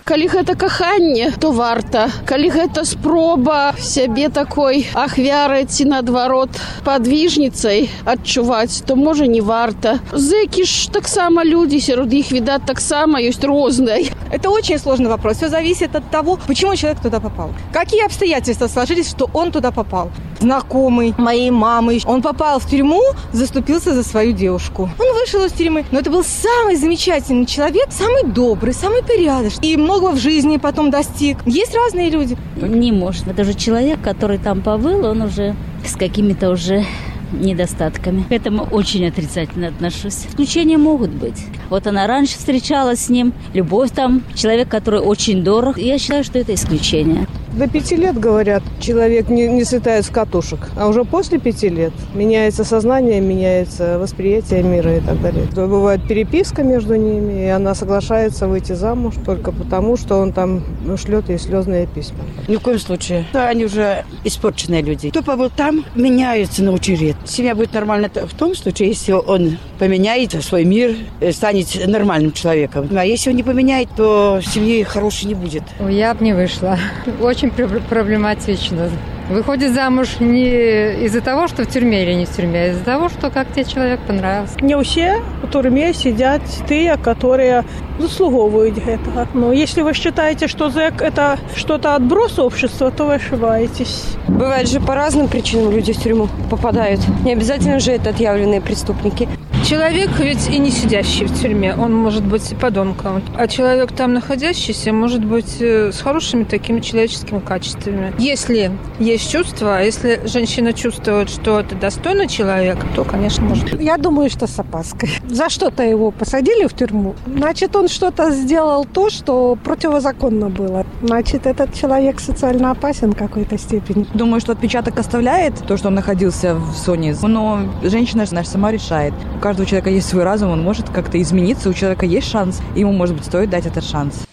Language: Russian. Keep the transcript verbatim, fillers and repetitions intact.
Калі гэта каханне, то варта. Калі гэта спроба сябе такой ахвяры ці наадварот падвижніцай адчуваць, то можа не варта. Зэкі ж таксама людзі, сярод іх відаць таксама ёсць розныя. Это очень сложный вопрос. Все зависит от того, почему человек туда попал. Какие обстоятельства сложились, что он туда попал. Знакомый моей мамы. Он попал в тюрьму, заступился за свою девушку. Он вышел из тюрьмы, но это был самый замечательный человек, самый добрый, самый порядочный. И много в жизни потом достиг. Есть разные люди. Не может. Это же человек, который там побыл, он уже с какими-то уже недостатками. К этому очень отрицательно отношусь. Исключения могут быть. Вот она раньше встречалась с ним, любовь там, человек, который очень дорог. Я считаю, что это исключение. До пяти лет, говорят, человек не, не слетает с катушек. А уже после пяти лет меняется сознание, меняется восприятие мира и так далее. Бывает переписка между ними, и она соглашается выйти замуж только потому, что он там шлет ей слезные письма. Ни в коем случае. Они уже испорченные люди. Кто побыл там, меняется на очень редко. Семья будет нормальна в том случае, если он поменяет свой мир, станет нормальным человеком. А если он не поменяет, то семьи хорошей не будет. Я бы не вышла. Очень проблематично. Выходит замуж не из-за того, что в тюрьме или не в тюрьме, а из-за того, что как тебе человек понравился. Не все в тюрьме сидят те, которые заслуговывают этого. Но если вы считаете, что зэк – это что-то отброс общества, то вы ошибаетесь. Бывает же по разным причинам люди в тюрьму попадают. Не обязательно же это отъявленные преступники. Человек ведь и не сидящий в тюрьме, он может быть подонком. А человек там находящийся может быть с хорошими такими человеческими качествами. Если есть чувство, если женщина чувствует, что это достойный человек, то, конечно, может. Я думаю, что с опаской. За что-то его посадили в тюрьму. Значит, он что-то сделал то, что противозаконно было. Значит, этот человек социально опасен в какой-то степени. Думаю, что отпечаток оставляет то, что он находился в зоне. Но женщина наша сама решает. У каждого человека есть свой разум, он может как-то измениться, у человека есть шанс, ему, может быть, стоит дать этот шанс.